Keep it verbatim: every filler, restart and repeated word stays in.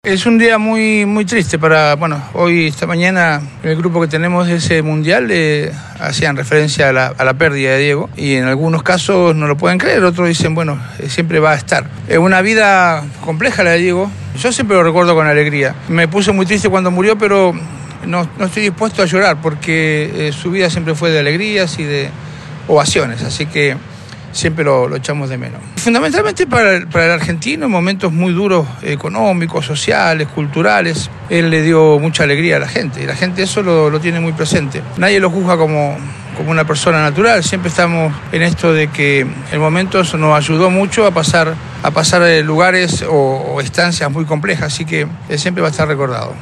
Es un día muy, muy triste para, bueno, hoy, esta mañana, el grupo que tenemos de ese mundial eh, hacían referencia a la, a la pérdida de Diego y en algunos casos no lo pueden creer, otros dicen, bueno, eh, siempre va a estar. Es una vida compleja la de Diego, yo siempre lo recuerdo con alegría. Me puse muy triste cuando murió, pero no, no estoy dispuesto a llorar porque eh, su vida siempre fue de alegrías y de ovaciones, así que siempre lo, lo echamos de menos. Fundamentalmente para el, para el argentino, en momentos muy duros económicos, sociales, culturales, él le dio mucha alegría a la gente y la gente eso lo, lo tiene muy presente. Nadie lo juzga como, como una persona natural, siempre estamos en esto de que el momento eso nos ayudó mucho a pasar, a pasar lugares o, o estancias muy complejas, así que él siempre va a estar recordado.